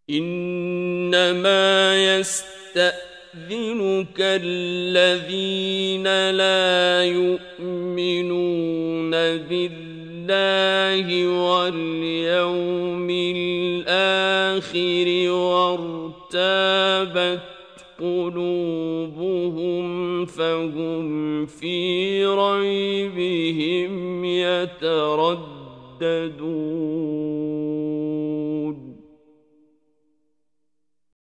إنما يستأذنك الذين لا يؤمنون بالله واليوم الآخر وارتابت قلوبهم فهم في ريبهم يترددون